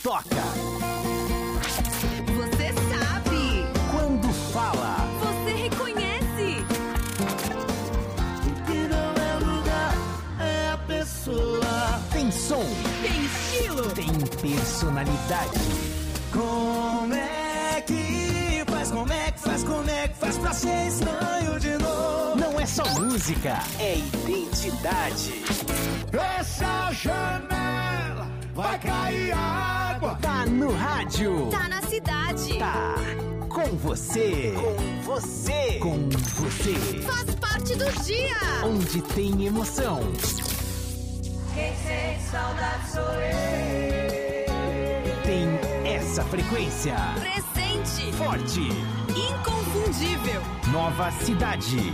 toca. Você sabe. Quando fala. Você reconhece. O que não é lugar é a pessoa. Tem som. Tem estilo. Tem personalidade. Como é que faz? Como é que faz? Como é que faz pra ser estranho de novo? Não é só música, é identidade. Fecha a janela, vai cair água. Tá no rádio. Tá na cidade. Tá com você. Com você. Com você. Faz parte do dia. Onde tem emoção. Quem sente saudade sou eu. Tem essa frequência. Presente. Forte. Inconfundível. Nova cidade.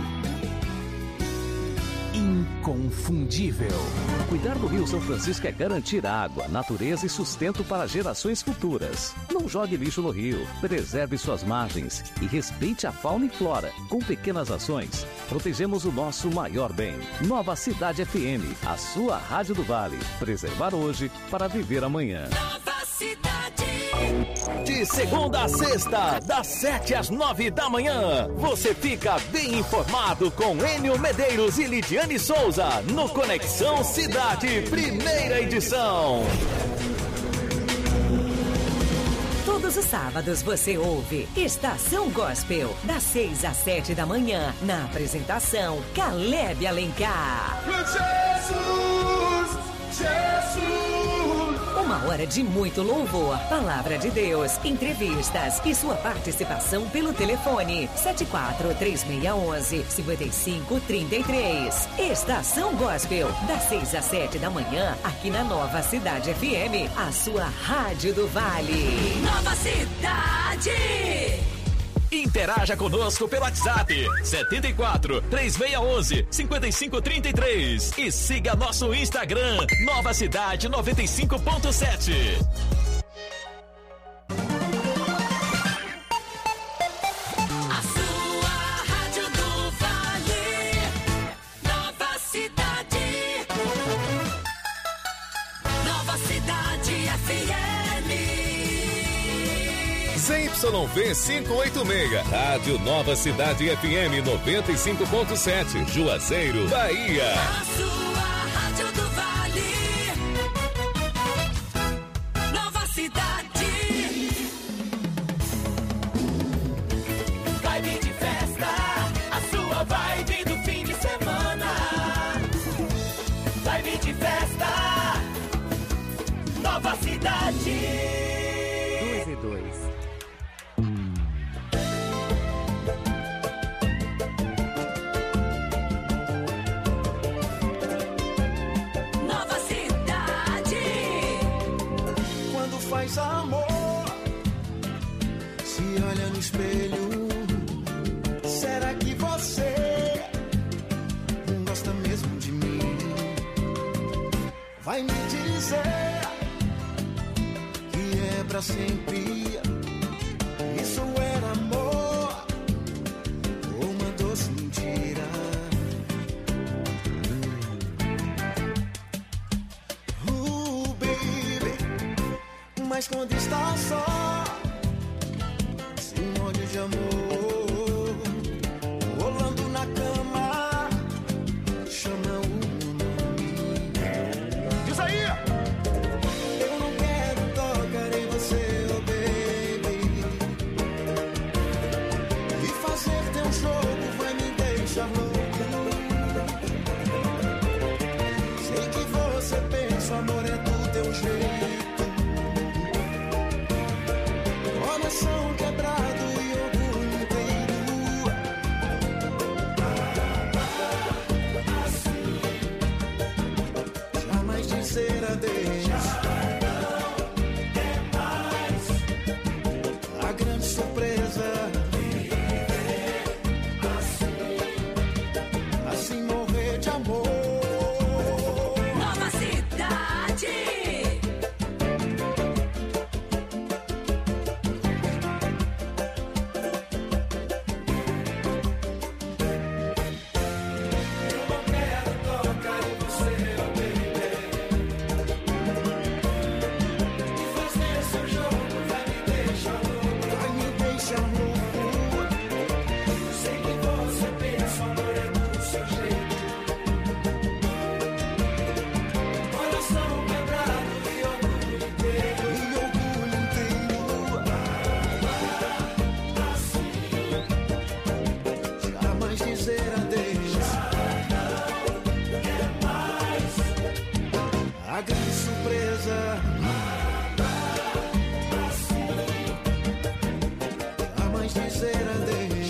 Inconfundível. Cuidar do Rio São Francisco é garantir água, natureza e sustento para gerações futuras. Não jogue lixo no rio, preserve suas margens e respeite a fauna e flora. Com pequenas ações, protegemos o nosso maior bem. Nova Cidade FM, a sua rádio do Vale. Preservar hoje para viver amanhã. Nova Cidade. De segunda a sexta, das 7 às 9 da manhã, você fica bem informado com Enio Medeiros e Lidiane Souza no Conexão Cidade, primeira edição. Todos os sábados você ouve Estação Gospel, das 6 às 7 da manhã, na apresentação Caleb Alencar. Jesus, Jesus. Uma hora de muito louvor, palavra de Deus, entrevistas e sua participação pelo telefone 743611-5533. Estação Gospel, das 6 às 7 da manhã, aqui na Nova Cidade FM, a sua rádio do Vale. Nova Cidade. Interaja conosco pelo WhatsApp 74 3611 5533 e siga nosso Instagram Nova Cidade 95.7. A sua rádio do Vale. Nova Cidade. Nova Cidade FM. ZYV 586, Rádio Nova Cidade FM 95.7, Juazeiro, Bahia. A sua rádio do Vale. Nova Cidade. Vibe de festa, a sua vibe do fim de semana. Vibe de festa, Nova Cidade. 2 e 2. Nova Cidade. Quando faz amor, se olha no espelho, será que você não gosta mesmo de mim? Vai me dizer que é pra sempre. Isso era amor ou uma doce mentira? Baby, mas quando está só, se molha de amor, rolando na cama, chama o meu nome. Diz aí! Eu não quero tocar em você, oh baby, e fazer teu jogo vai me deixar louco. Sei que você pensa, o amor é do teu jeito, coração quebrado e orgulho A grande surpresa. A mãe dizer adeus.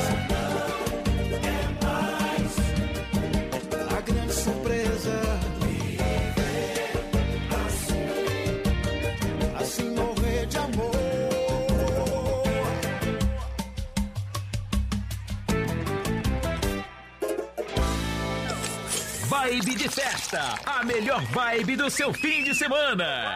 É mais. A grande surpresa. Assim morrer de amor. Vibe de festa, a melhor vibe do seu fim de semana.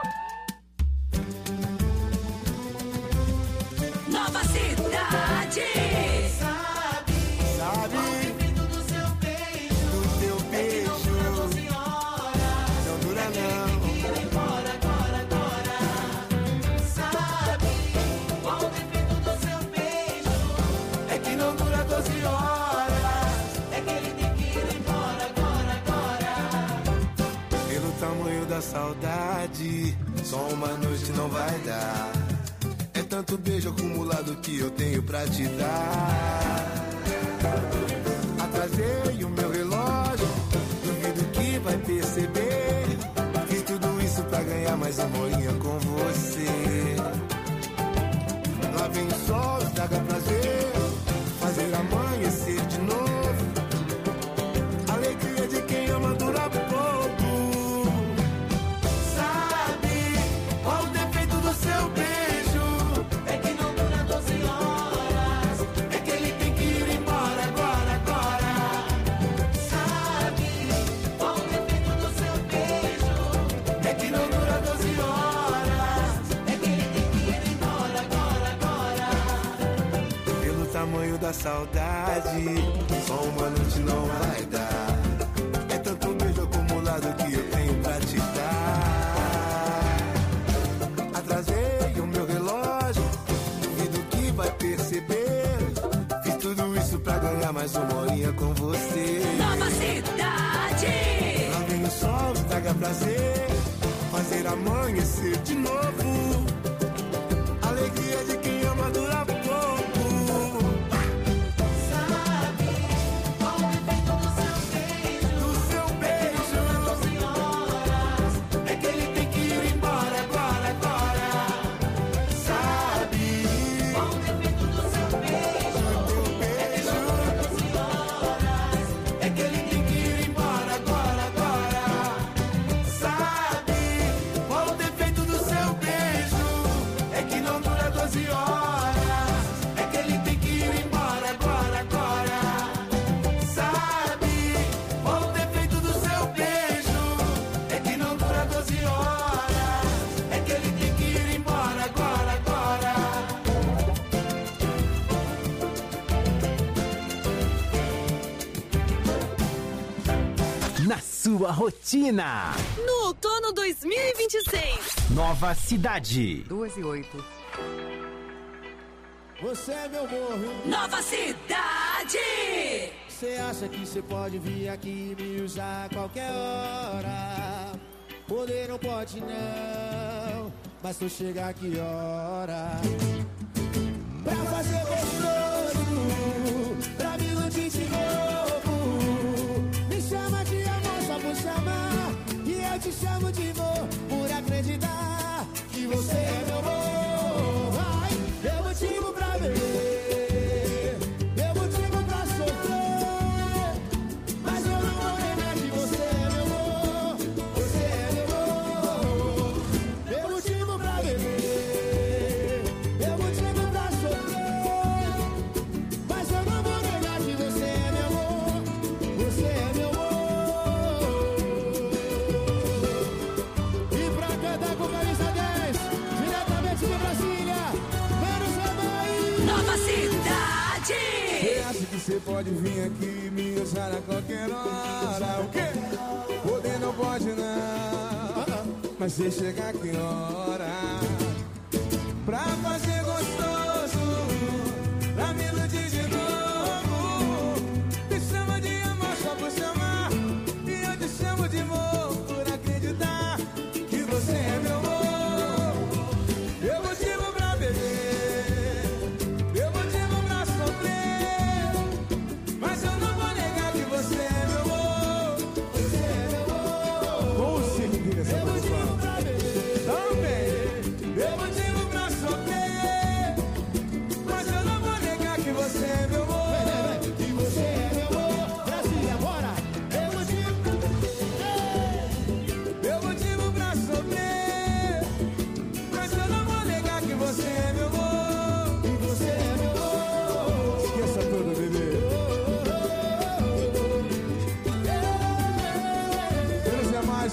Nova Cidade. Sabe, dentro do seu beijo, do teu beijo. Não dura não. Ir embora agora. Sabe, qual o defeito do seu beijo? É que não dura 12 horas. É que ele tem que ir embora agora. Pelo tamanho da saudade, só uma noite não vai dar. É tanto beijo acumulado que eu tenho pra te dar. Atrasei o meu relógio, duvido que vai perceber. Fiz tudo isso pra ganhar mais uma horinha com você. Lá vem o sol, estraga prazer, fazer amanhecer de novo. Alegria de quem ama dura pouco. Sabe qual o defeito do seu beijo? É que não dura 12 horas. É que ele tem que ir embora agora. Sabe qual o defeito do seu beijo? É que não dura 12 horas. É que ele tem que ir embora agora. Pelo tamanho da saudade, só uma noite não vai dar. É tanto beijo acumulado que eu tenho pra te dar. Atrasei o meu relógio, duvido que vai perceber. Fiz tudo isso pra ganhar mais uma horinha com você. Nova Cidade. Lá vem o sol, estraga prazer, fazer amanhecer de novo. Alegria de quem ama dura pouco. Sabe qual o defeito do seu beijo? Do seu beijo. 12 horas. É que ele tem que ir embora agora. Sabe qual o defeito do seu beijo? Do teu beijo. 12 horas. É que ele tem que ir embora agora. Sabe qual o defeito do seu beijo? É que não dura 12 horas. É que ele tem que ir embora agora. Sabe qual o defeito do seu beijo? É que não dura 12 horas. É que ele tem que ir embora agora. Na sua rotina. No outono 2026. Nova Cidade. 2 e 8. Você é meu morro. Nova Cidade. Você acha que você pode vir aqui e me usar a qualquer hora? Poder não pode não, mas tu chegar aqui hora. Pra fazer gostoso, pra me iludir de novo. Me chama de amor só por chamar, e eu te chamo de amor por acreditar que você é meu amor. Ai, eu motivo pra beber, eu motivo pra sofrer, mas eu não vou negar que você é meu amor. Você é meu amor. Eu motivo pra beber, eu motivo pra sofrer, mas eu não vou negar que você é meu amor. Você é meu amor. E pra cantar com Camisa 10, diretamente de Brasília, menos a Bahia. Nova Cidade. Você acha que você pode vir aqui e me usar a qualquer hora? O quê? Poder não pode não, mas você chegar aqui hora. Pra fazer gostoso, pra me iludir de novo. Me chama de amor só por chamar, e eu te chamo de amor por acreditar que você é meu amor. Eu motivo pra beber, eu motivo pra sofrer, mas eu não vou negar que você é meu amor. Você é meu amor. Com certeza.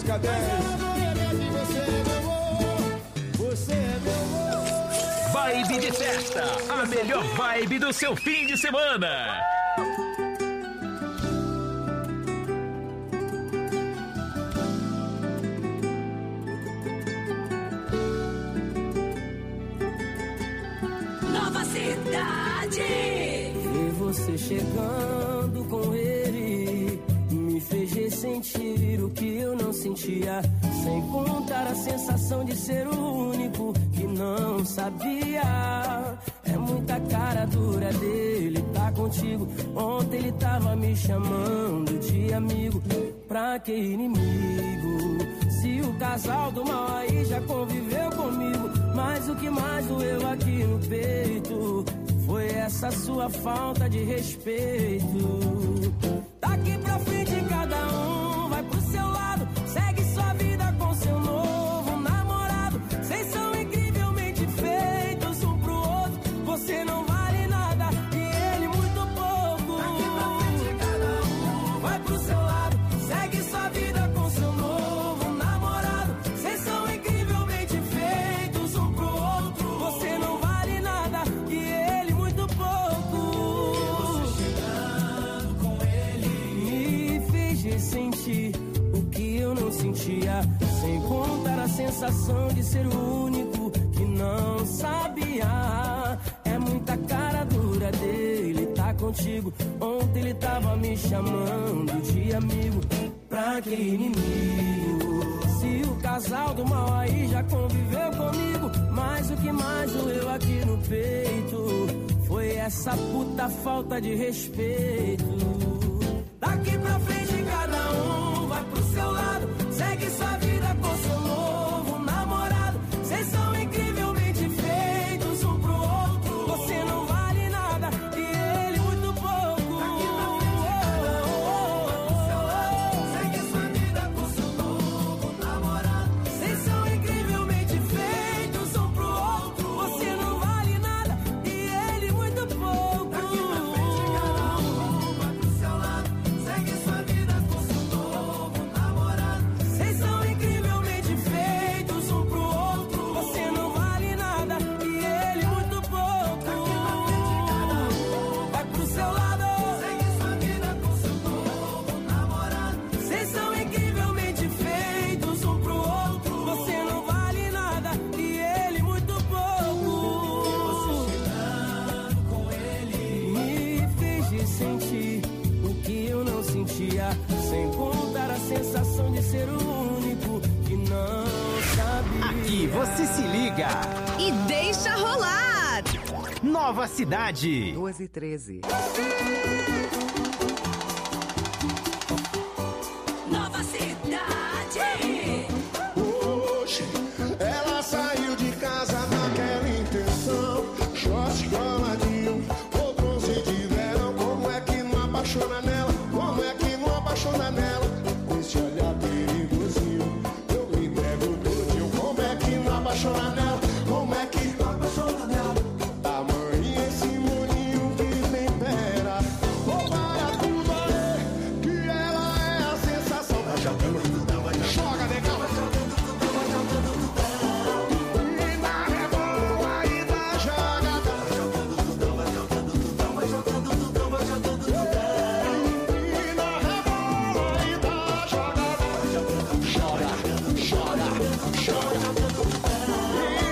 Fica 10. Você é meu. Vibe de festa, a melhor vibe do seu fim de semana. Nova Cidade. Ver você chegando com ele me fez ressentir o que eu não sentia. Sem contar a sensação de ser o único que não sabia. É muita cara dura dele, tá contigo. Ontem ele tava me chamando de amigo. Pra que inimigo? Se o casal do mal aí já conviveu comigo. Mas o que mais doeu aqui no peito foi essa sua falta de respeito. Daqui pra frente cada um vai pro seu lado. Segue sua vida com seu novo namorado. Vocês são incrivelmente feitos um pro outro. Você não vale nada e ele muito pouco. Daqui pra frente cada um vai pro seu lado. Segue sua vida com seu novo namorado. Vocês são incrivelmente feitos um pro outro. Você não vale nada e ele muito pouco. Você chegando com ele me fez ressentir o que eu não sentia. Sem contar a sensação de ser o único que não sabia. É muita cara dura dele, tá contigo. Ontem ele tava me chamando de amigo. Pra que inimigo? Se o casal do mal aí já conviveu comigo. Mas o que mais doeu aqui no peito foi essa puta falta de respeito. Daqui pra frente cada um vai pro seu lado. Segue sua vida com seu novo namorado. Vocês são incrivelmente feitos um pro outro. Você não vale nada e ele muito pouco. Daqui pra frente cada um vai pro seu lado. Segue sua vida com seu novo namorado. Vocês são incrivelmente feitos um pro outro. Você não vale nada e ele muito pouco. Daqui pra frente cada um vai pro seu lado. Segue sua vida com seu novo namorado. Vocês são incrivelmente feitos um pro outro. Você não vale nada e ele muito pouco. Vai pro seu lado. Segue sua vida com seu novo namorado. Vocês são incrivelmente feitos um pro outro. Você não vale nada e ele muito pouco. Você chegando com ele me fez ressentir o que eu não sentia. Sem contar a sensação de ser o único que não sabia. Aqui você se liga E deixa rolar. Nova Cidade. 2h13. Nova Cidade. Hoje ela saiu de casa naquela intenção. Short coladinho, ou bronze de verão. Como é que não apaixona nela? Como é que não apaixona nela? Com esse olhar perigosinho, eu me entrego todinho. Como é que não apaixona nela? Como é que não apaixona nela? Tamanho esse molinho que tempera. Vou para tudo aí, que ela é a sensação. Joga, negão. E na rebola e na jogada. E na rebola e na jogada. Joga, joga, joga.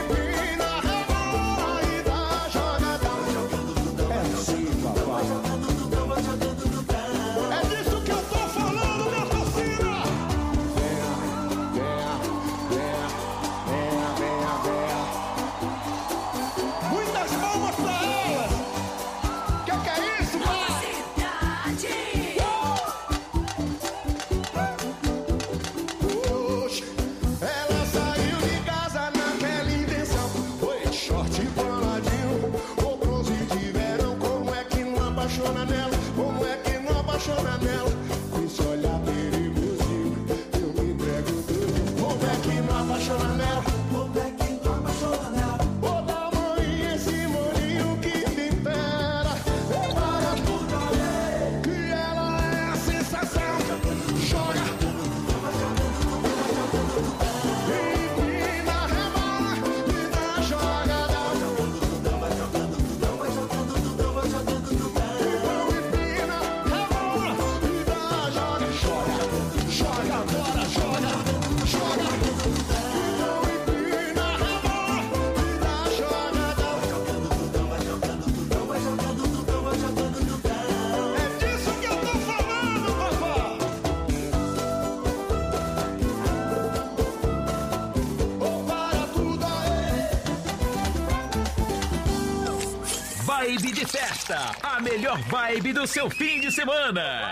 Festa, a melhor vibe do seu fim de semana.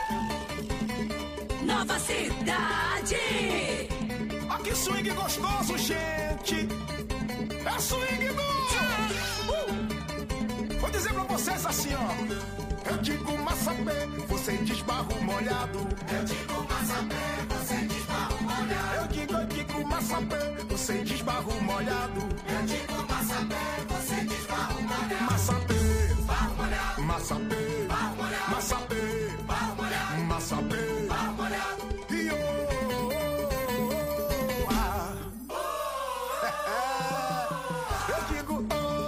Nova Cidade. Ah, que swing gostoso, gente. É swing do... Vou dizer pra vocês assim, ó. Eu digo maçapé, você diz barro molhado. Eu digo maçapé, você diz barro molhado. Eu digo maçapé, você diz barro molhado. Eu digo maçapé, você diz barro molhado. Maçapé, barro molhado. Maçapé, barro molhado. Maçapé, barro molhado. Maçapé, barro molhado. E eu digo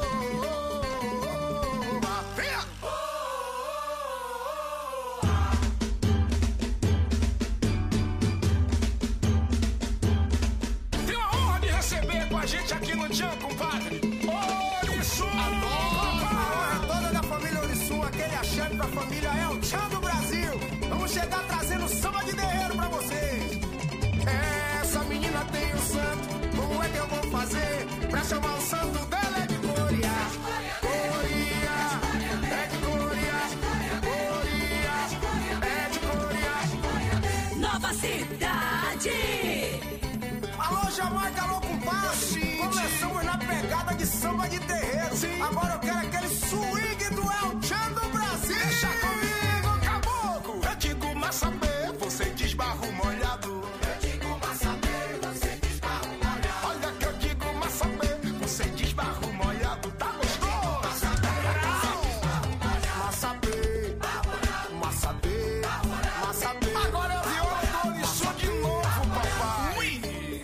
a gente aqui no Tchan, compadre. Ouriçu! A toda da família Ouriçu, aquele axé pra família é o Tchan do Brasil. Vamos chegar trazendo samba de terreiro pra vocês. Essa menina tem um santo, como é que eu vou fazer pra chamar o santo dela? É de Coria. Coria, é de Coria. Coria, é de Coria. Nova Cidade. Alô, Jamaica, alô, compadre. Começamos na pegada de samba de terreiro. Sim. Agora eu quero aquele swing do El Chan do Brasil. Deixa comigo, caboclo. Eu digo maçapé, você diz barro molhado. Eu digo maçapé, você diz barro molhado. Olha que eu digo maçapé, você diz barro molhado. Tá gostoso? Maçapé, maçapé, maçapé. Agora eu vi o Ouriçu de novo, papai. Ui.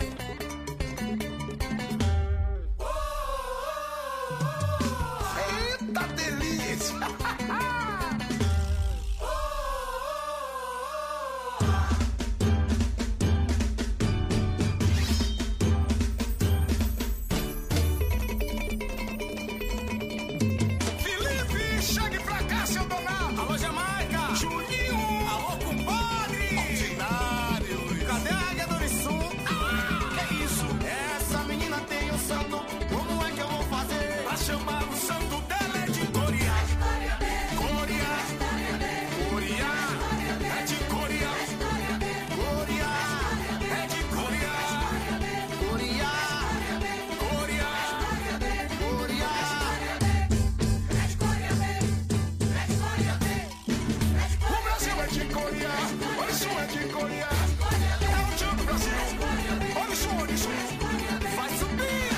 Eita delícia! Felipe, chegue pra cá, seu Donato! Alô, Jamaica! Juninho! Alô, compadre! Ordinário! Cadê a águia do Ouriçu? Que isso? Essa menina tem um santo, como é que eu vou fazer pra chamar o santo dela? É de Coria. Coria. Coria. É de Coria. Coria. É de Coria. Coria. Coria. Coria. O Brasil é de Coria. Ouriçu é de Coria. É o Tchan do Brasil. Ouriçu, Ouriçu. Vai subir.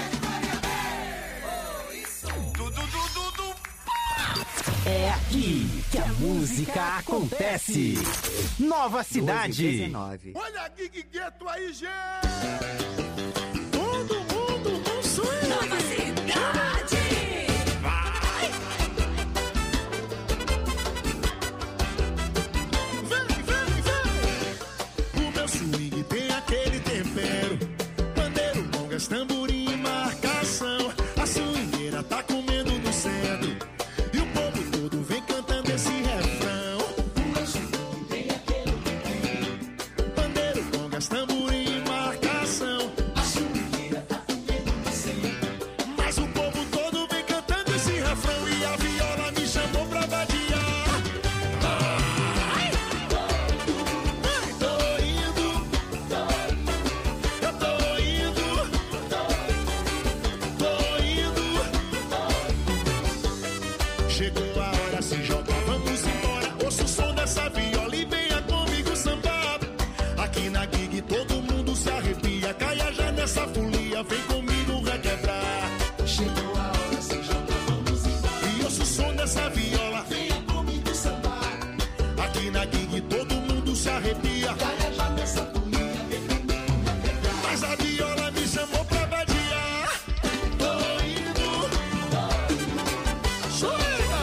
É aqui que a música acontece. Nova Cidade. 19. Olha a Gig Gueto aí, gente. Todo mundo com swing. Nova Cidade. Vai. Vem. O meu swing tem aquele tempero. Pandeiro, bongas, tamborim e marcação. A swingueira tá comendo no centro. E o povo todo vem cantando esse refrão. O meu swing tem aquele tempero. Pandeiro, bongas, tamborim e marcação. A swingueira tá comendo no centro. Mas o povo todo vem cantando esse refrão. E a viola me chamou pra vadiar. Tô indo. Eu tô indo. Tô indo. Chegou a hora, se joga, vamos embora. Ouça o som dessa viola e venha comigo sambar. Aqui na gig todo mundo se arrepia. Caia já nessa folia, vem comigo requebrar. Chegou a hora, se joga, vamos embora. E ouça o som dessa viola, venha comigo sambar. Aqui na gig todo mundo se arrepia. Caia já nessa folia, vem comigo requebrar. Mas a viola me chamou pra vadiar. Tô indo. Chega!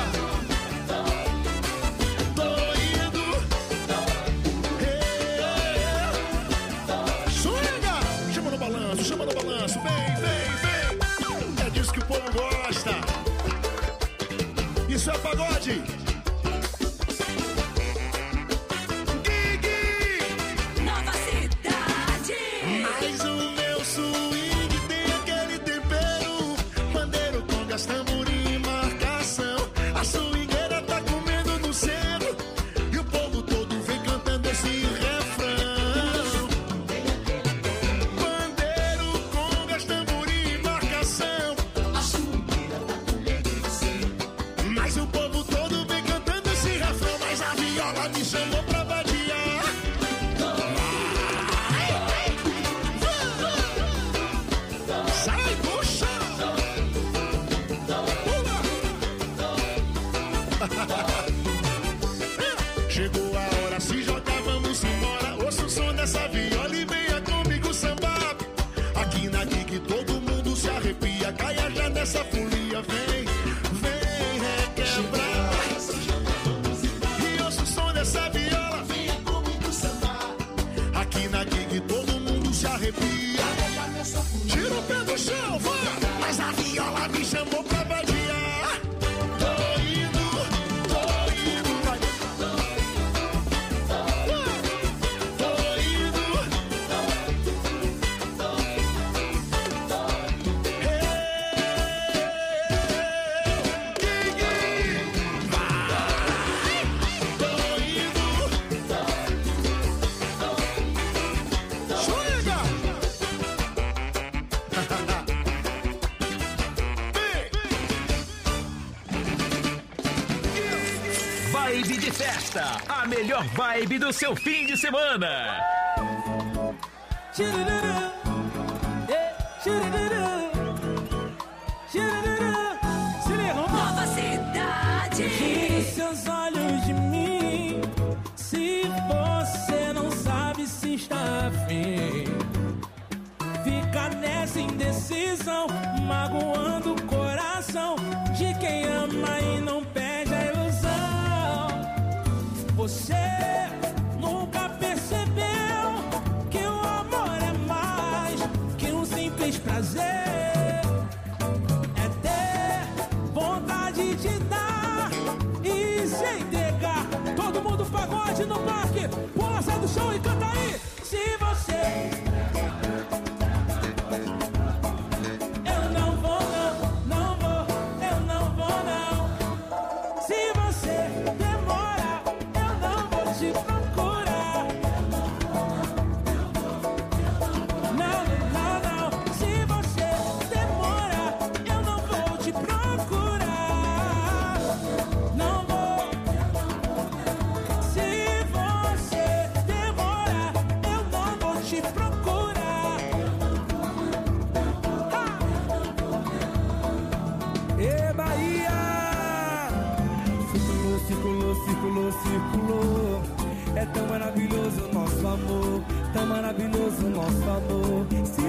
Tô indo. Swinga! Chama no balanço, vem. É disso que o povo gosta. Isso é pagode. Gig! Nova Cidade. Mas o meu swing tem aquele tempero. Pandeiro, congas, tamborim e marcação. A arrepia. Tira o pé do chão, vai! Mas a viola me chamou pra badiar. Tô indo, vai. Tô indo. Vibe de festa, a melhor vibe do seu fim de semana. Nova Cidade. Tire seus olhos de mim, se você não sabe se está afim. Fica nessa indecisão, magoando o coração de quem ama e não perde a ilusão. Você nunca percebeu que o amor é mais que um simples prazer. É ter vontade de dar e se entregar. Todo mundo pagode no parque, pula, sai do chão e canta aí. Se você... Circulou, é tão maravilhoso o nosso amor, tão maravilhoso o nosso amor.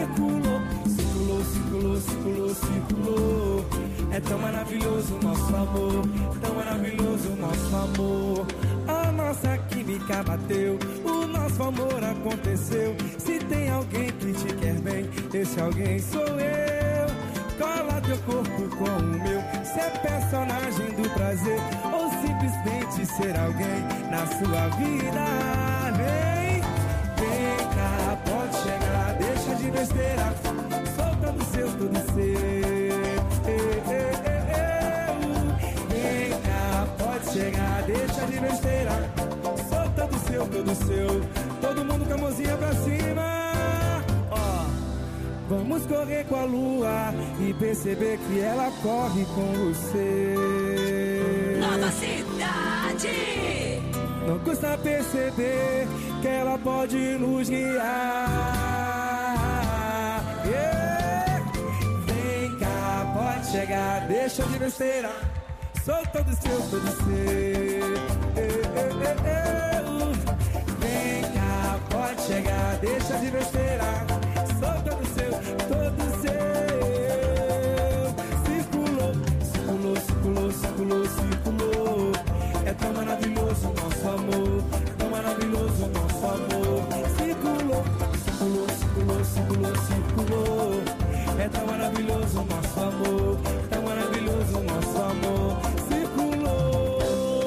Circulou, é tão maravilhoso o nosso amor, tão maravilhoso o nosso amor. A nossa química bateu, o nosso amor aconteceu. Se tem alguém que te quer bem, esse alguém sou eu. Cola teu corpo com o meu, se é personagem do prazer ou simplesmente ser alguém na sua vida. Vem cá, pode chegar, deixa de besteira, solta do seu, tudo seu. Vem cá, pode chegar, deixa de besteira, solta do seu, tudo seu. Todo mundo com a mãozinha pra cima. Vamos correr com a lua e perceber que ela corre com você. Nova Cidade. Não custa perceber que ela pode nos guiar. Vem cá, pode chegar, deixa de besteira, solta do seu, todo seu. Vem cá, pode chegar, deixa de besteira, solta do seu, todo seu. Circulou. É tão maravilhoso o nosso amor, tão maravilhoso o nosso amor. Circulou. É tão maravilhoso o nosso amor, tão maravilhoso o nosso amor. Circulou.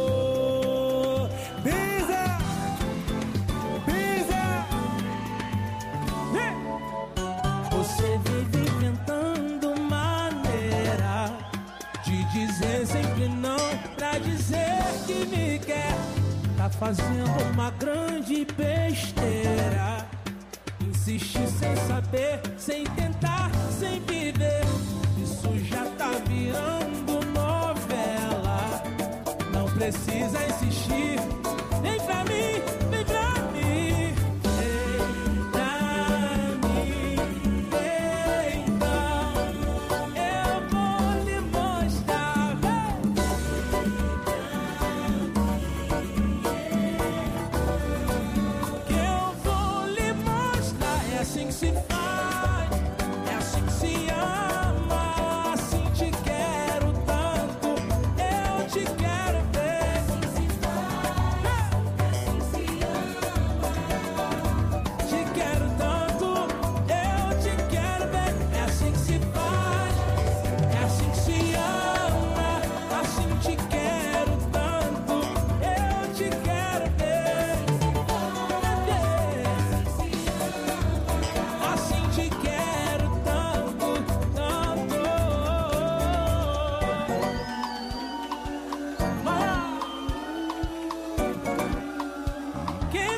Você vive inventando maneira de dizer sempre não pra dizer que me quer. Tá fazendo uma grande besteira. Insiste sem saber, sem tentar, sem viver. Isso já tá virando novela. Não precisa insistir. Vem pra mim, vem pra mim.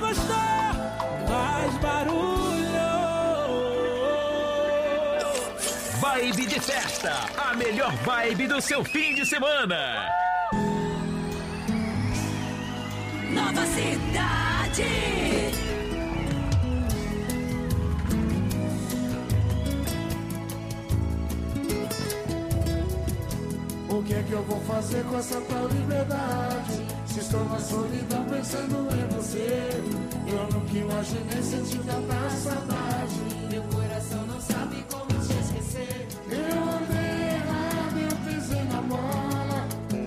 gostar, faz barulho. Vibe de festa, a melhor vibe do seu fim de semana. Nova Cidade. O que é que eu vou fazer com essa tal liberdade? Se estou na solidão pensando em você, eu nunca imaginei sentir tanta saudade. Meu coração não sabe como te esquecer. Eu andei errado, eu pisei na bola,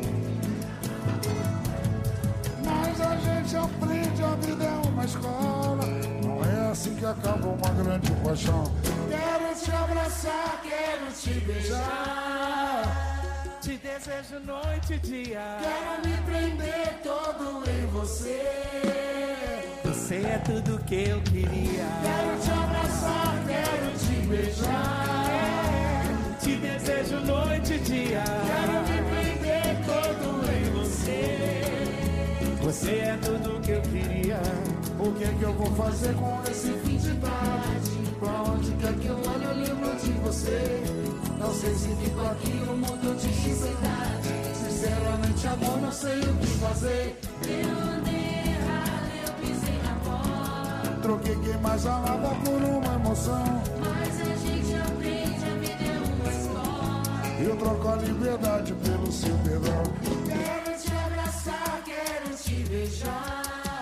mas a gente aprende, a vida é uma escola. Não é assim que acaba uma grande paixão. Quero te abraçar, quero te beijar. Te desejo noite e dia. Quero me prender todo em você. Você é tudo que eu queria. Quero te abraçar, quero te beijar. Te desejo noite e dia. Quero me prender todo em você. Você é tudo que eu queria. O que é que eu vou fazer com esse fim de tarde? Pra onde quer que eu olhe, eu lembro de você. Não sei se fico aqui ou mudo de cidade. Sinceramente, amor, não sei o que fazer. Eu andei errado, eu pisei na bola. Troquei quem mais amava por uma emoção. Mas a gente aprende, a vida é uma escola. Eu troco a liberdade pelo seu perdão. Quero te abraçar, quero te beijar.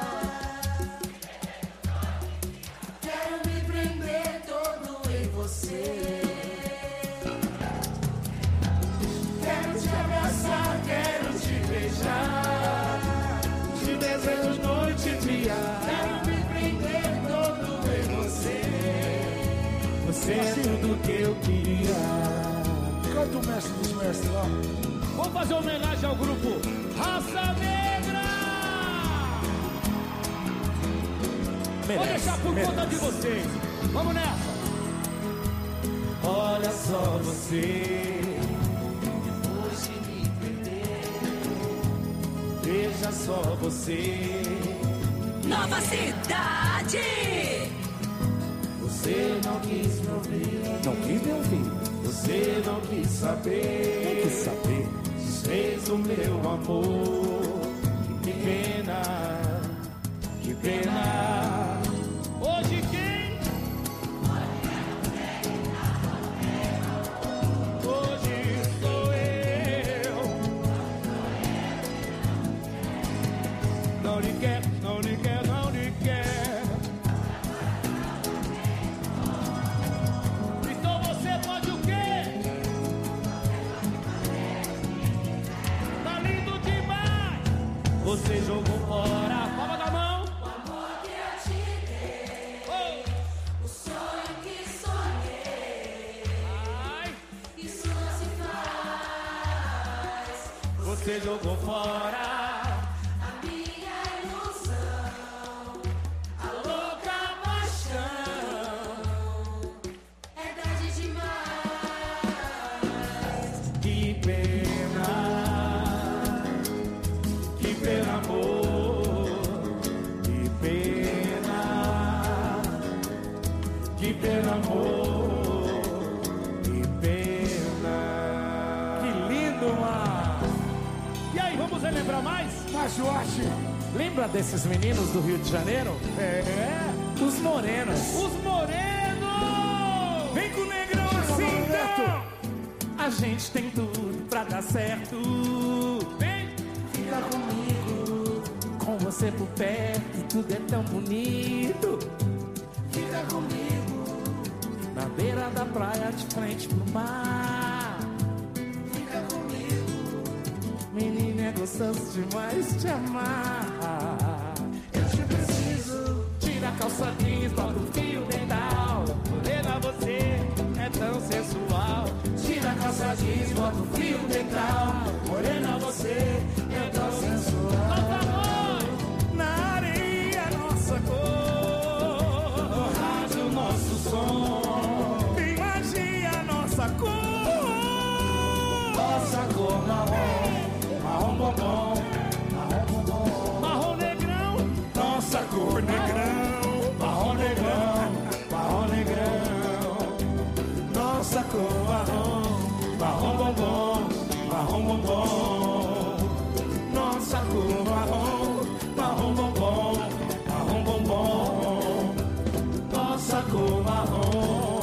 Quero me prender todo em você. Quero te abraçar, quero te beijar. Te desejo noite e dia. Quero me prender todo em você. Você é tudo que eu queria. Canta o mestre dos mestres lá. Vamos fazer homenagem ao grupo Raça Negra. Vou deixar por conta de vocês. Vamos nessa. Olha só você. Hoje me perder. Veja só você. Nova Cidade. Você não quis me ouvir. Não quis me ouvir. Você não quis saber. Não quis saber. Desfez o meu amor. Que pena. Que pena. Hoje quem? Hoje sou eu. Não lhe quero, não lhe quero, não lhe quero. Então você pode o quê? Tá lindo demais. Você jogou fora a palma da mão. O amor que eu te dei. O sonho que sonhei. Isso não se faz. Você jogou fora A minha ilusão. a louca paixão. É tarde demais. Que pena, amor. Que pena, amor. Que pena. Que lindo, mano. E aí, vamos relembrar mais? Mas Jorge, Lembra desses meninos do Rio de Janeiro? É. Os morenos. Os morenos! Vem com o negrão assim, então! A gente tem tudo pra dar certo. Vem! fica comigo, Com você por perto, tudo é tão bonito. fica comigo, Na beira da praia, de frente pro mar. fica comigo. Menina, é gostoso demais te amar. Eu te preciso. Tira a calça jeans, bota o fio dental. Morena, você é tão sensual. Tira a calça jeans, bota o fio dental. Morena, você é tão sensual. Nossa voz, na areia, nossa cor. No rádio, nosso som. Tem magia, nossa cor. Nossa cor marrom, marrom bombom, marrom bombom. Marrom negrão, Nossa cor negrão, marrom negrão, marrom negrão. Nossa cor marrom, marrom bombom, marrom bombom. Nossa cor marrom, marrom bombom, marrom bombom. Nossa cor marrom.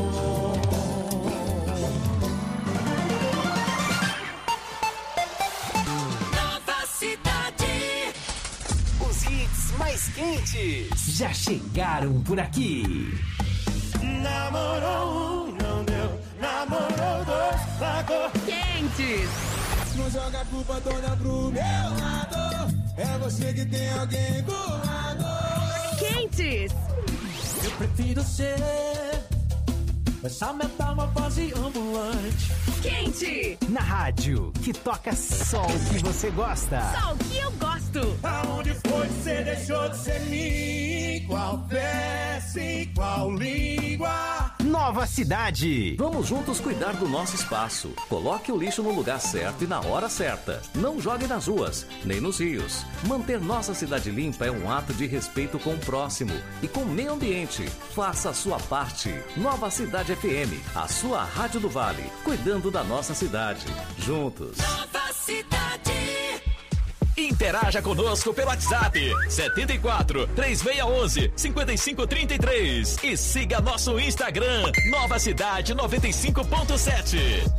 Nova Cidade. Os hits mais quentes já chegaram por aqui. Namorou um, não deu. Namorou dois, largou. Quentes. Não joga a culpa toda pro meu lado. É você que tem alguém do lado. Quentes. Eu prefiro ser essa metamorfose ambulante. Quente. Na rádio, que toca só o que você gosta. Só o que eu gosto. Aonde foi que você deixou de ser mim? Qual peça e qual língua? Nova Cidade. Vamos juntos cuidar do nosso espaço. Coloque o lixo no lugar certo e na hora certa. Não jogue nas ruas, nem nos rios. Manter nossa cidade limpa é um ato de respeito com o próximo e com o meio ambiente. Faça a sua parte. Nova Cidade FM, a sua rádio do Vale, cuidando da nossa cidade. Juntos. Nova Cidade. Interaja conosco pelo WhatsApp 74 3611 5533 e siga nosso Instagram Nova Cidade 95.7.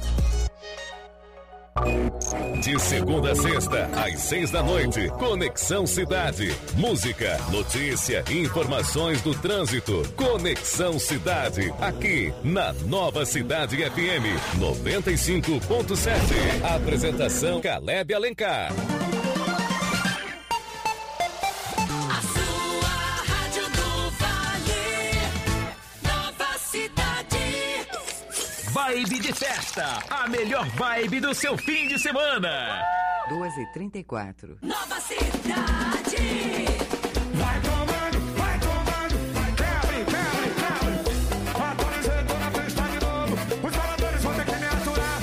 De segunda a sexta, às 6 da noite, Conexão Cidade. Música, notícia, informações do trânsito. Conexão Cidade, aqui na Nova Cidade FM 95.7. Apresentação Caleb Alencar. A sua rádio do Vale. Nova Cidade. Vibe de festa, a melhor vibe do seu fim de semana. 2h34. Nova Cidade. Vai tomando, vai tomando, vai quebre, quebre, quebre. Atualizei, tô na pista de novo. Os faladores vão ter que me aturar.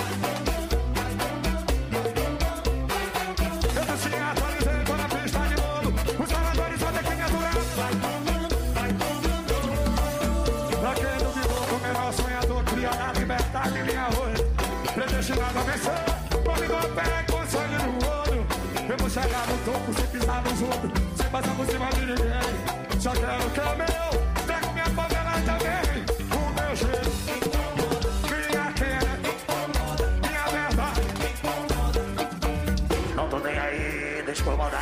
Eu disse, atualizei, tô na pista de novo. Os faladores vão ter que me aturar. Vai tomando, vai tomando. Pra quem duvidou, como é nosso sonhador, cria na liberdade minha rua. Predestinado a vencer. Comigo a pé com sangue no olho. Eu vou chegar no topo sem pisar nos outros. Sem passar por cima de ninguém. Só quero que é meu. Trago minha favela também. O meu jeito. Minha queda. Minha verdade. Não tô nem aí, deixa eu incomodar.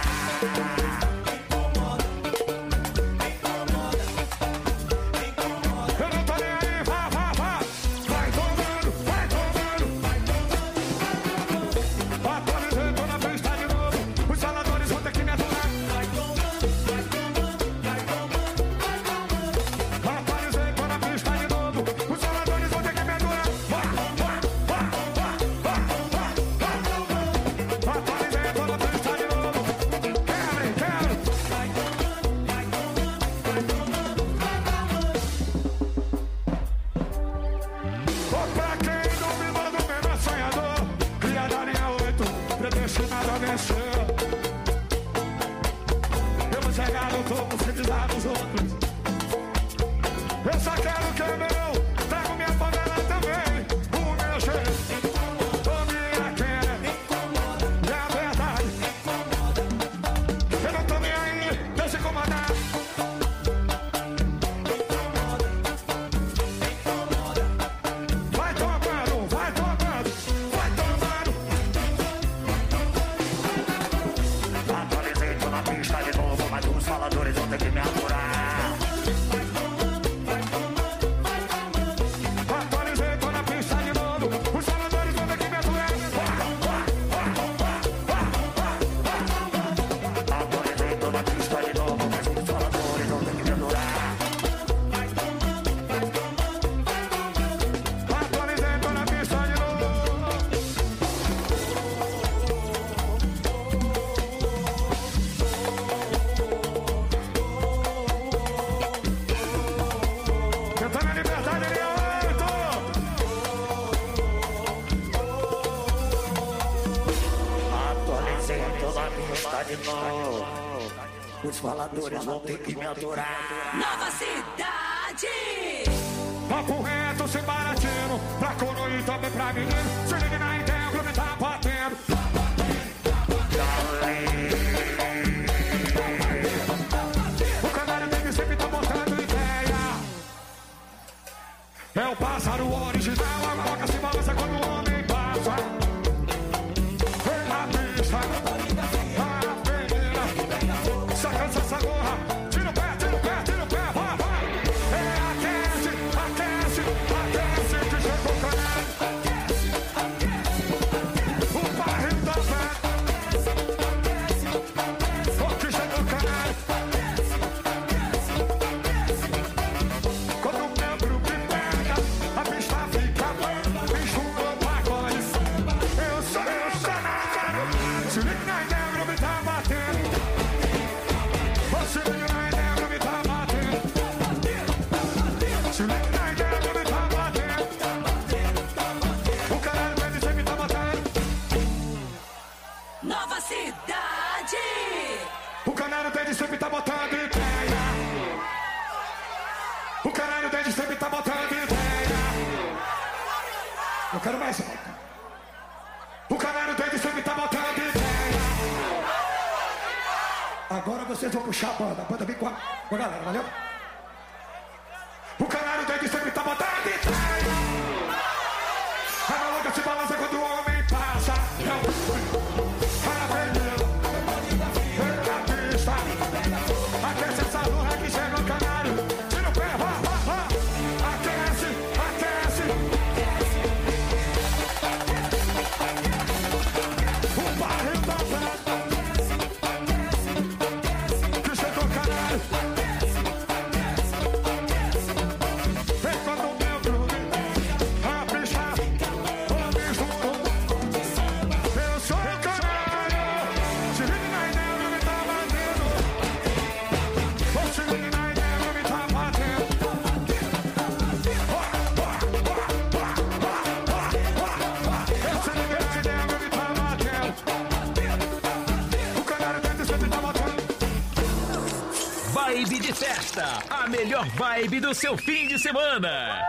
Eu não tô nem aí, vá, vá, vá. Vai tomando, vai tomando, vai tomando. Atualizei, tô na pista de novo. Os faladores vão ter que me aturar. Vai tomando, vai tomando, vai tomando, vai tomando. Os faladores vão ter que me adorar. Nova Cidade. Papo reto, sem baratinho, pra coroa e também pra menino. Se liga na ideia, o clube tá batendo. O canário dele sempre tá botando ideia. É o pássaro original, a boca se balança quando o homem passa. Vem na pista, a menina, sacança essa gorra. Tira o pé, tira o pé, tira o pé, vai, vai. É aquece, aquece, aquece, que chegou o canário. O barril da fé. O que chegou o canário. Quando o meu grupo pega, a pista fica bem, enxugou o pacote. Eu sou o canário. Se liga na ideia, o grupo tá batendo. Se liga na ideia, o grupo tá batendo. Se liga na ideia, o grupo tá batendo. O caralho dele sempre tá batendo. Nova Cidade. O canário dele sempre tá botando ideia. O canário dele sempre tá botando ideia. Eu quero mais. O canário dele sempre tá botando ideia. Agora vocês vão puxar a banda. A banda vem com a galera, valeu? O canário dele sempre tá botando ideia. A maluca se balança quando o homem passa. Aquece essa lua que chega no canário. Tira o pé, vá, vá, vá. Aquece, aquece. O barril da festa. Que chegou o canário. Vem quando o meu clube a pista, o bicho. Eu sou o canário. Se liga na ideia, o nome tá batendo. Se liga na ideia, o nome tá batendo. Se liga na ideia, o nome tá batendo. O canário dentro sempre tá batendo. Vibe de festa, a melhor vibe do seu fim de semana.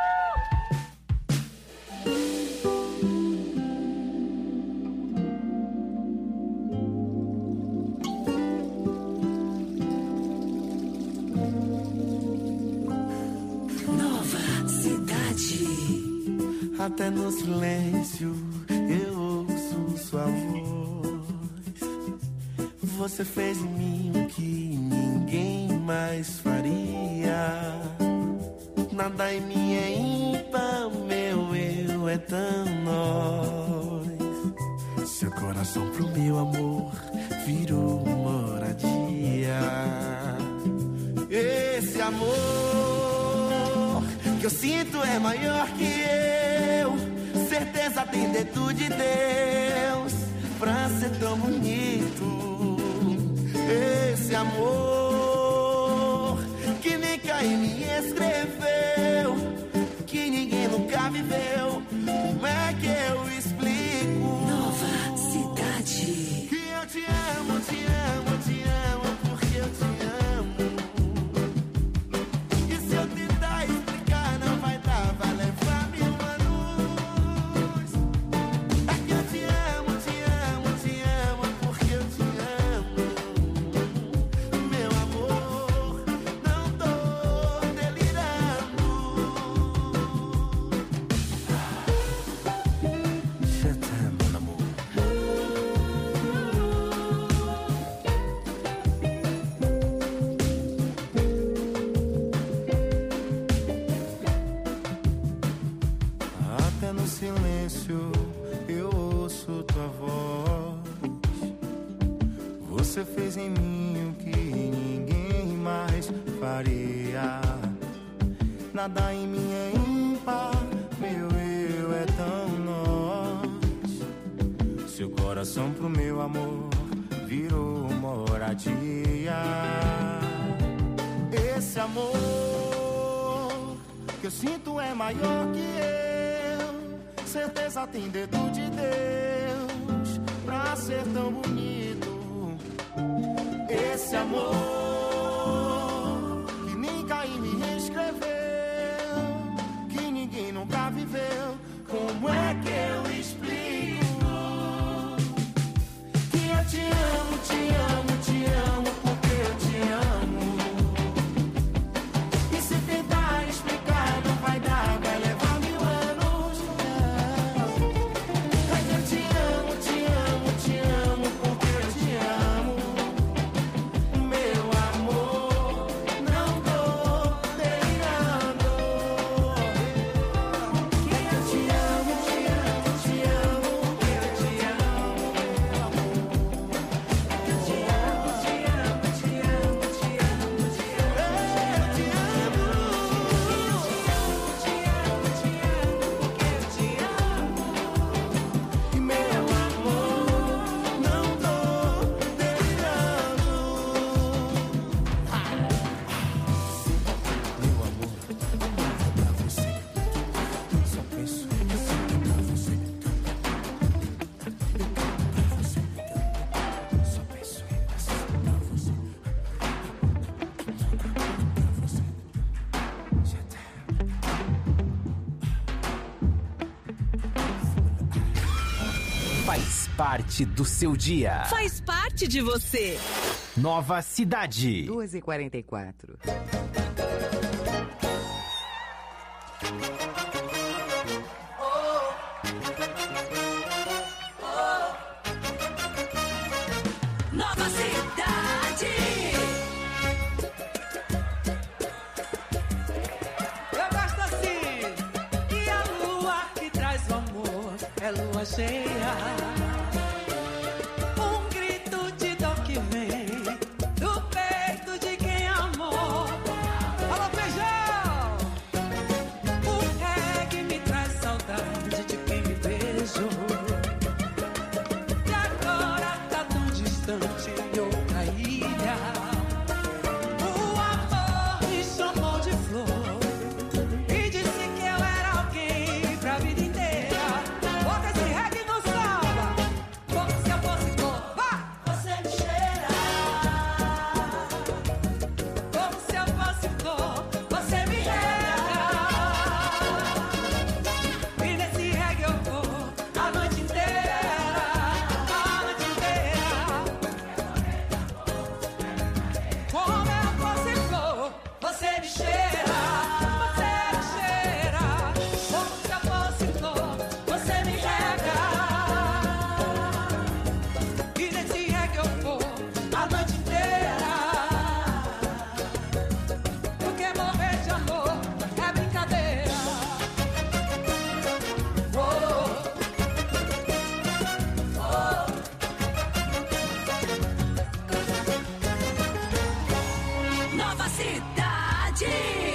Nova Cidade. Até no silêncio eu ouço sua voz. Você fez em mim o que ninguém mais faria. Nada em mim é ímpar, meu eu é tão nós. Seu coração pro meu amor virou moradia. Esse amor que eu sinto é maior que eu. Certeza tem dedo de Deus pra ser tão bonito. Esse amor que nem Caim escreveu, que ninguém nunca viveu. Como é que eu explico? Nova Cidade. Que eu te amo, te amo, te amo, porque eu te amo. E se eu tentar explicar, não vai dar, vai levar mil anos. É que eu te amo, te amo, te amo, porque eu te amo. Meu amor, não tô delirando. Je t'aime, mon amor. Até no silêncio eu ouço tua voz. Você fez em mim o que ninguém mais faria. Nada em mim é ímpar, meu eu é tão nós. Seu coração pro meu amor virou moradia. Esse amor que eu sinto é maior que eu. Certeza tem dedo de Deus pra ser tão bonito. Esse amor Faz parte do seu dia. Faz parte de você. Nova Cidade. 2h44. Nova Cidade. Eu gosto assim. E a lua que traz o amor é lua cheia. Um grito de dor que vem do peito de quem amou. Alô, feijão! O reggae me traz saudade de quem me beijou. E agora tá tão distante em outra ilha. O amor me chamou de flor e disse que eu era alguém pra vida inteira. Bota esse reggae no samba, como se eu fosse flor. Vá! Você me cheira, como se eu fosse flor. Você me rega, e nesse reggae eu vou a noite inteira, a noite inteira. Como eu fosse flor, você me cheira, como se eu fosse flor, você me rega, e nesse reggae eu vou a noite inteira, porque morrer de amor é brincadeira. Nova Cidade.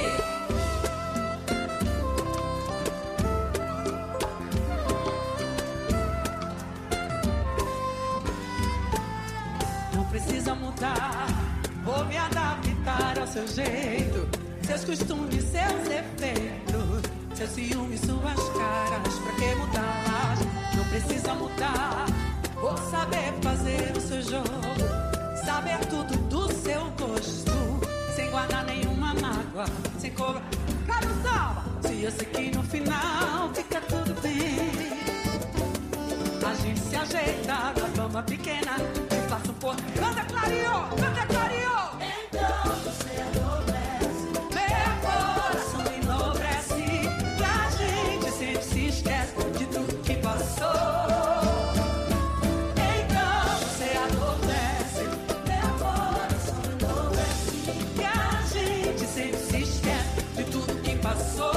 Não precisa mudar, vou me adaptar ao seu jeito, seus costumes, seus efeitos, seus ciúmes, suas caras, pra que mudar? Não precisa mudar, vou saber fazer o seu jogo, saber tudo do seu gosto, sem guardar nenhuma mágoa, sem cobrar. Cara, salva! Se eu sei que no final fica tudo bem, a gente se ajeita na cama pequena e passa um pouco. Canta clareou, canta clareou. Então você adormece, meu coração enobrece, e a gente sempre se esquece de tudo que passou. Então você adormece, meu coração enobrece, e a gente sempre se esquece de tudo que passou.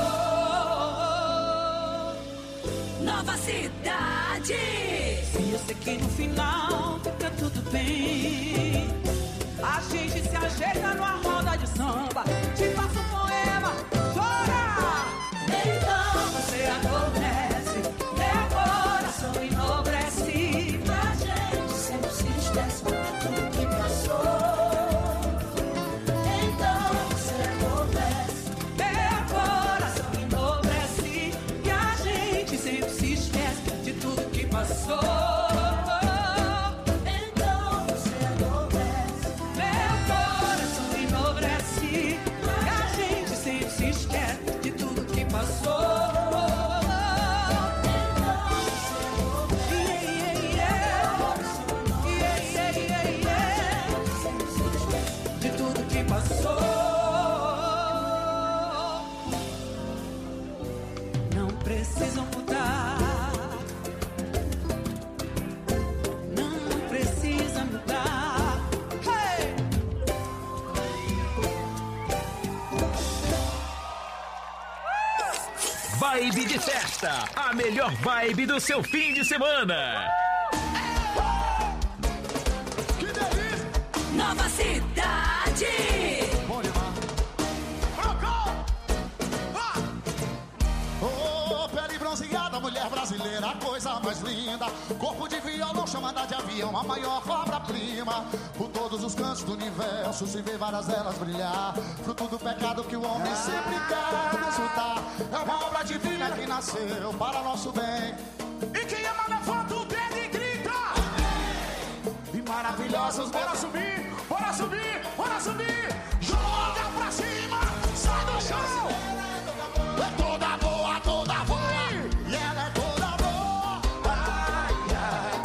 Nova Cidade. E eu sei que no final fica tudo bem, a gente se ajeita numa roda de samba, te passa um poema, chora. Então você adormece, meu coração enobrece, a gente sempre se esquece de tudo que passou. Então você adormece, meu coração enobrece, e a gente sempre se esquece de tudo que passou. Então você adormece, meu coração enobrece, e a gente sempre se esquece de tudo que passou. De tudo que passou. Não precisam mudar, não precisa mudar. Hey! Vibe de festa, a melhor vibe do seu fim de semana. Nova Cidade. Oh, pele bronzeada, mulher brasileira, a coisa mais linda. Corpo de violão, chamada de avião, a maior obra-prima. Por todos os cantos do universo se vê várias delas brilhar. Fruto do pecado que o homem sempre quer desfrutar. É uma obra divina que nasceu para nosso bem. E quem ama levanta o dedo e grita. E maravilhosos, bora subir, bora subir, bora subir. Joga pra cima, sai do chão. É toda boa, toda boa. E ela é toda boa. Ai, ai.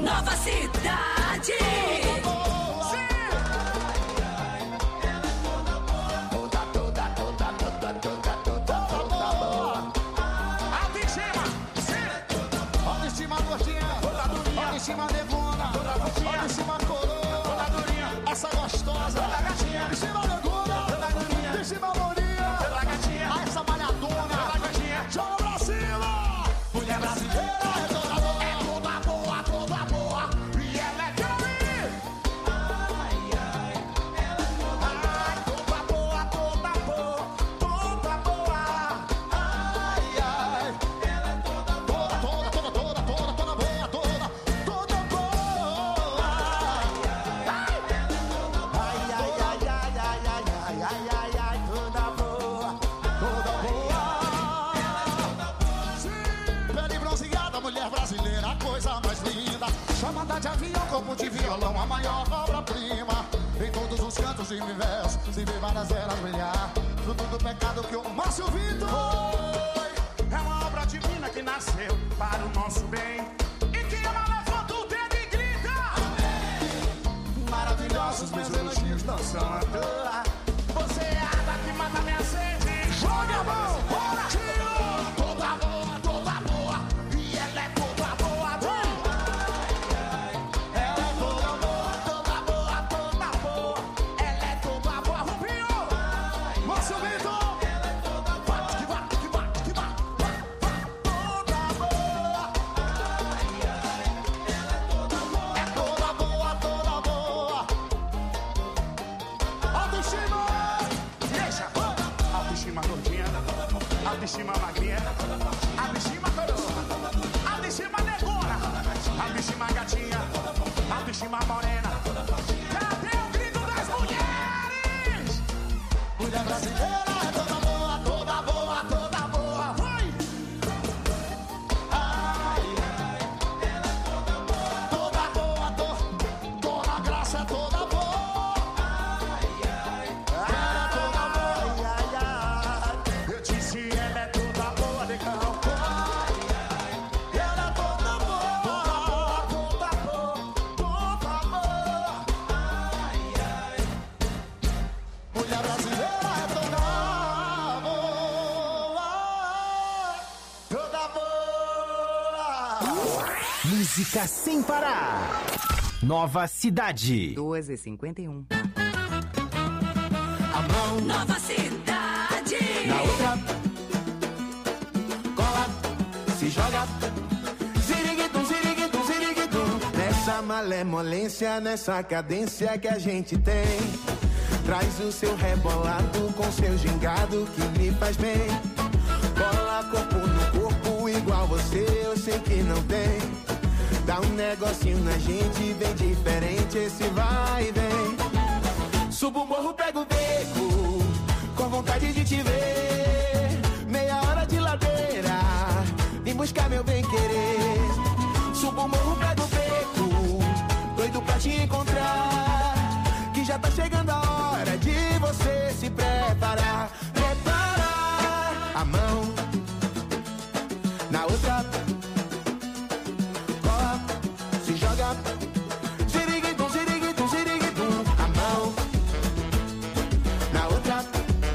Nova Cidade. Autoestima gordinha, autoestima negona, autoestima coroa, essa gostosa, autoestima negona, autoestima lourinha, essa malhadona, joga pra cima, mulher brasileira é toda boa, e ela é Kelly. Toda boa, toda boa, ai, ai, ela é toda boa, toda boa, toda boa, pele bronzeada, mulher brasileira, a coisa mais linda. Chamada de avião, corpo de violão, a maior obra-prima. Em todos os cantos do universo, se vê várias eras brilhar. Fruto do pecado que o Márcio Vitor foi. É uma obra divina que nasceu para o nosso bem. E que ela levanta o dedo e grita: maravilhosos meus elogios não são à toa. Você é a água que mata minha sede. Joga a mão, bora, tiro! Toda boa, e ela é toda boa, ela é toda boa, ela é toda boa, Rubinho! Márcio Vitor! Ela é toda boa, que bate, toda boa! É toda boa! Autoestima! Deixa! Autoestima gordinha, autoestima magrinha, autoestima coroa, autoestima negona, autoestima gatinha, autoestima morena. Cadê o grito das mulheres? Mulher brasileira é toda boa, vai! Ai, ela é toda boa, toda graça é toda boa. Ela é toda boa, eu disse ela é toda boa, legal. Ela é toda boa, mulher brasileira é toda boa. Música sem parar. Nova Cidade. 12h51. A mão Nova Cidade. na outra, cola, se joga. Ziriguidum, ziriguidum, ziriguidum. Nessa malemolência, nessa cadência que a gente tem. Traz o seu rebolado com seu gingado que me faz bem. Cola corpo no corpo igual você, eu sei que não tem. Dá um negocinho na gente bem diferente, esse vai e vem. Subo o morro, pego o beco, com vontade de te ver. Meia hora de ladeira, vim buscar meu bem-querer. Subo o morro, pego o beco, doido pra te encontrar. Que já tá chegando a hora de você se preparar. Preparar a mão na outra, cola, se joga. Ziriguidum, ziriguidum, ziriguidum. A mão na outra,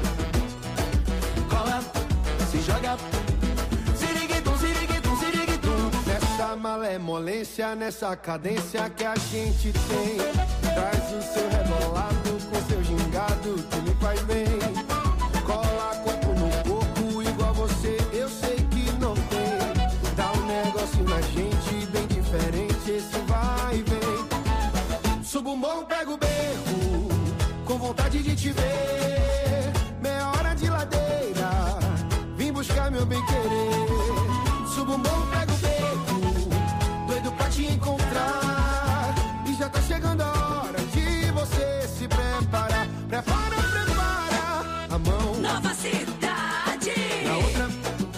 cola, se joga. Ziriguidum, ziriguidum, ziriguidum. Nessa malemolência, nessa cadência que a gente tem. Traz o seu rebolado com seu gingado que me faz bem. Cola corpo no corpo igual você, eu sei que não tem. Dá um negocinho na gente bem diferente, esse vai e vem. Subo o morro, pego o beco, com vontade de te ver. Meia hora de ladeira, vim buscar meu bem-querer. Subo o morro, pego o beco, doido pra te encontrar. E já tá chegando a hora de você se preparar. Prepara, prepara a mão. Nova Cidade. Na outra,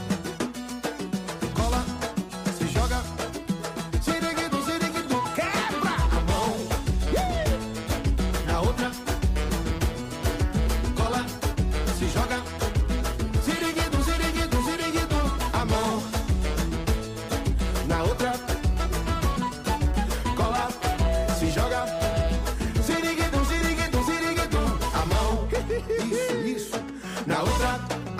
cola, se joga. Ziriguidum, ziriguidum, quebra a mão. Na outra,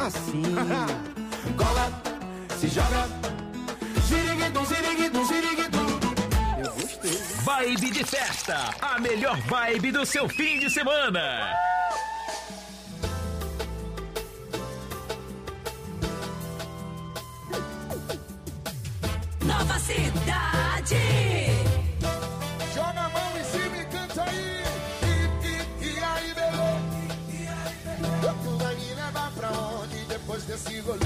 assim. Cola, se joga. Ziriguidum, ziriguidum, ziriguidum. Eu gostei. Vibe de festa, a melhor vibe do seu fim de semana. Nova Cidade. Joga a mão em cima e canta aí. E aí, bebê? Tu vai me levar pra onde depois desse rolê?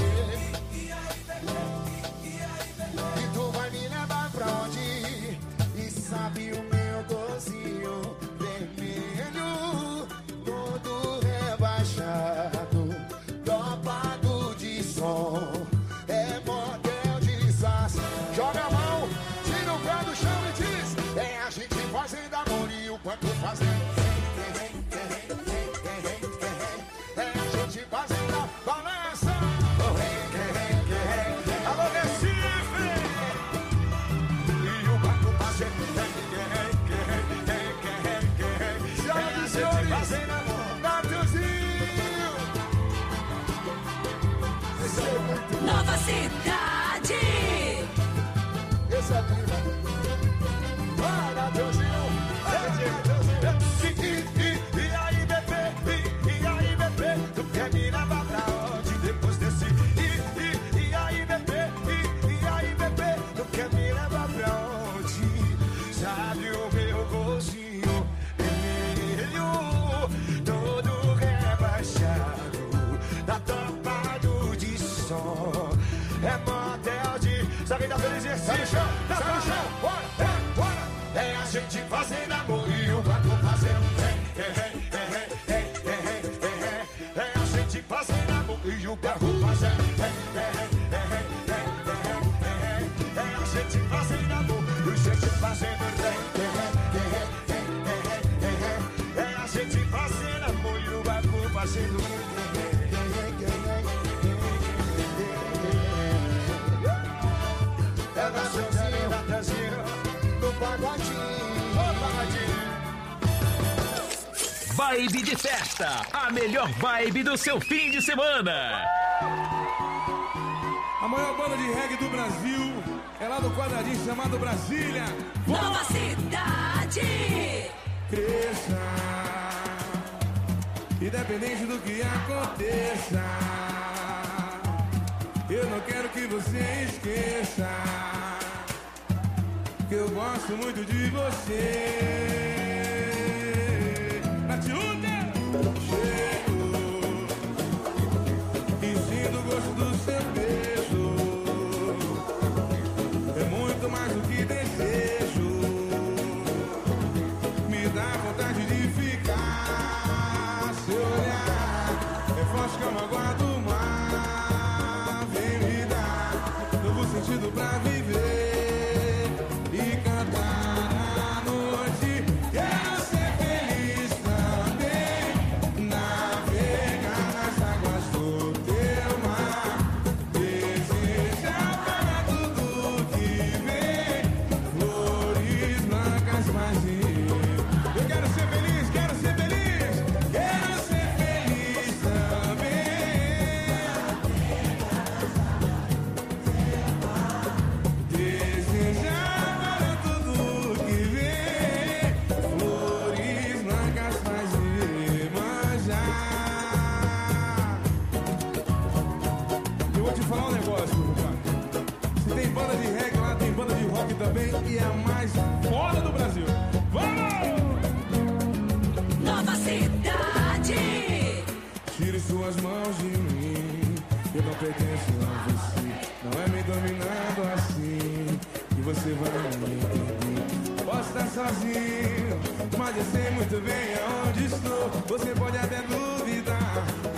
E tu vai me levar pra onde? E sabe o meu docinho vermelho, todo rebaixado, dopado de som. É motel de sas. Joga a mão, tira o pé do chão e diz: é a gente fazendo amor e o quanto fazendo. É a gente fazendo a balança. Alô, Recife! E o quanto fazendo. Senhoras e senhores, fazendo amor. Natalzinho! Nova Cidade. Esse é a clima. Para, Deusinho. E aí, bebê? E aí, bebê? Tu quer me levar pra onde depois desse? E aí, bebê? E aí, bebê? Tu quer me levar pra onde? Sabe o meu gozinho vermelho, todo rebaixado, tá topado de som. É motel de... Sabe da felicidade? Sai no chão, sai no chão. Bora, bora. É a gente fazendo amor e o barco fazendo. É a gente fazendo amor e o barco fazendo. É a gente fazendo amor e a gente fazendo. É a gente fazendo amor e o barco fazendo. É Natalzinho, Natalzinho, no pagodinho. Vibe de festa, a melhor vibe do seu fim de semana. A maior banda de reggae do Brasil é lá do quadradinho chamado Brasília. Nova Cidade. Cresça, independente do que aconteça, eu não quero que você esqueça que eu gosto muito de você. Chego e sinto o gosto do seu beijo. É muito mais do que desejo. Me dá vontade de ficar. Seu olhar é forte que eu não aguardo mais. Vem me dar novo sentido pra viver e cantar à noite. Quero ser feliz também, navegar nas águas do teu mar, desejar para tudo que vem, flores blancas mais eu quero ser feliz, quero ser feliz, quero ser feliz também, desejar para tudo que vem, flores blancas mais manjar. Eu vou te falar um negócio, meu pai. Se tem banda de reggae lá, tem banda de rock também, e é a mais foda do Brasil. Vamos! Nova Cidade. Tire suas mãos de mim, eu não pertenço a você. Não é me dominando assim que você vai me entender. Posso estar sozinho, mas eu sei muito bem aonde estou. Você pode até duvidar,